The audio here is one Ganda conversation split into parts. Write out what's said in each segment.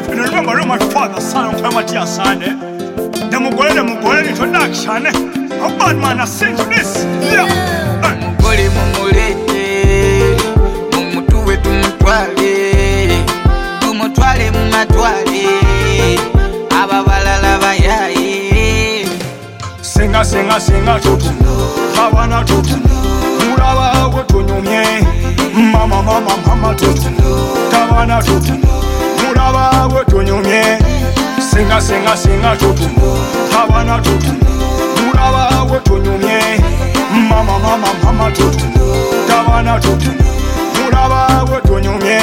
And remember my father, son of Pamatia Sane. The Mugole introduction. A bad man has sent to this. Yeah. Mugole mumulete, mumutuwe tumutwale, tumutwale mumatwale, ababalala bayaye. Singa singa singa tutu, kabana tutu, muraba wetunyumye. Mama mama mama tutu, kabana tutu, muraba wetunyumye. Singa singa singa tutu, kabana tutu, muraba wetunyumye. Mama mama mama tutu, kabana tutu, muraba wetunyumye.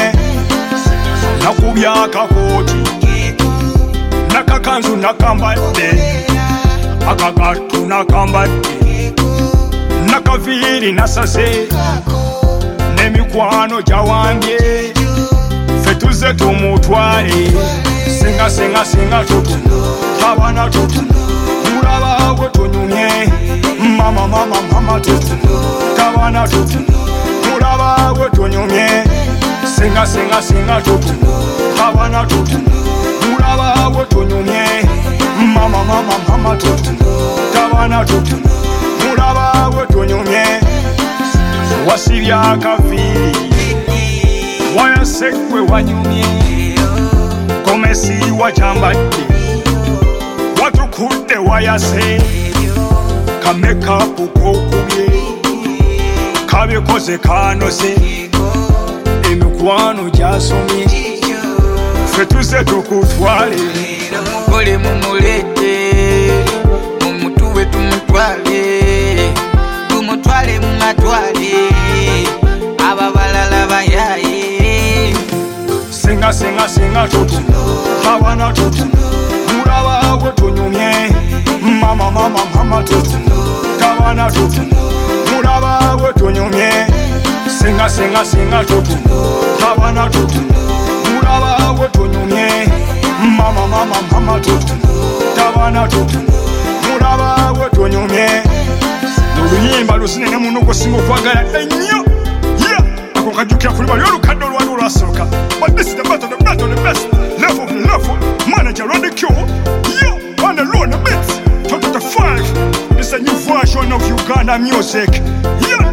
Nakubya kakoti, nakakanzu nakambadde, akagatu nakambadde, nakaviri nasase, nemikwano gyawange, ffe tuzze tumutwale. Singa singa singa tutu, kabana tutu, muraba wetunyumye. Mama mama mama tutu, kabana tutu, muraba wetunyumye. Singa singa singa tutu, kabana tutu, muraba wetunyumye. Mama mama mama tutu, kabana tutu, muraba wetunyumye. Wasibya akaviri, wayasekwe wanyumye. Komesi wajambadde, watukudde wayase. Kamekapu kokubye, kabikoze kanose, emikwano gyasomye, ffe tuzze tukutwale. Mugole mumulete, mumutuwe tumutwale, tumutwale mumatwale, ababalala bayaye. Singa singa singa tutu, kabana tutu, muraba wetunyumye. Mama mama mama tutu, kabana tutu, muraba wetunyumye. Singa singa singa tutu, kabana tutu, muraba wetunyumye. Mama mama mama tutu, kabana tutu, muraba wetunyumye. Oluyimba lusinene muno okusinga okwagala ennyo. Ako kajjukira kuli bali olukadde olwali olwasooka. But this is the best of the best of the best. Level of the level. Manager on the cue. On the low on the beats. 2025. It's a new version of Uganda music.